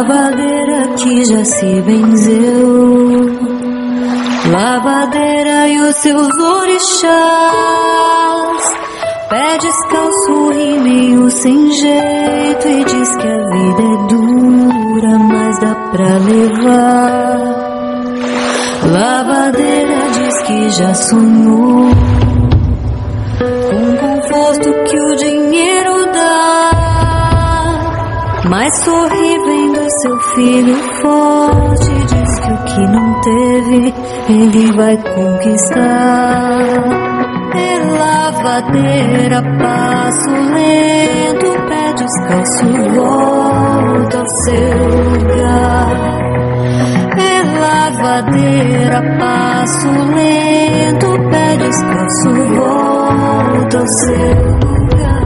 Lavadeira que já se benzeu, lavadeira e os seus orixás, pé descalço e meio sem jeito, e diz que a vida é dura, mas dá pra levar. Lavadeira diz que já sonhou com o conforto que o dinheiro dá, mas sorri vendo seu filho forte, diz que o que não teve ele vai conquistar. E lavadeira, passo lento, pé descalço, volta ao seu lugar. E lavadeira, passo lento, pé descalço, volta ao seu lugar.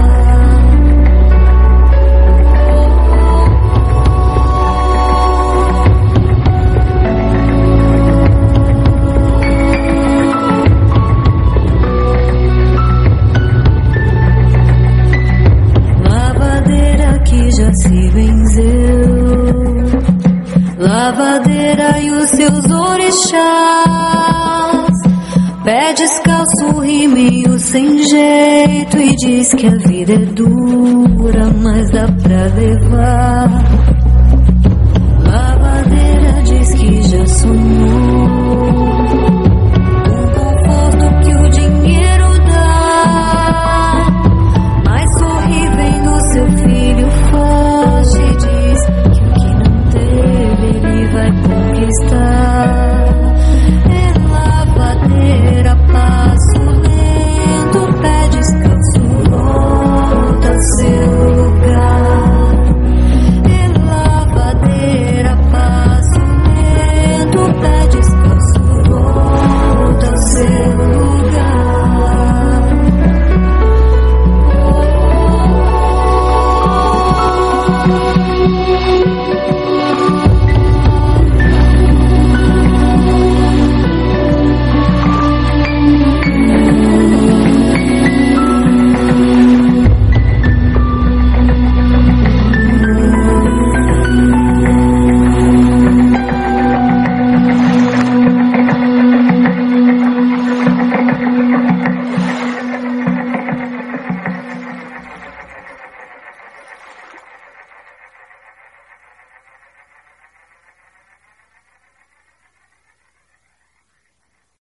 Já se benzeu, lavadeira e os seus orixás, pé descalço e meio sem jeito, e diz que a vida é dura, mas dá pra levar. Lavadeira diz que já sonhou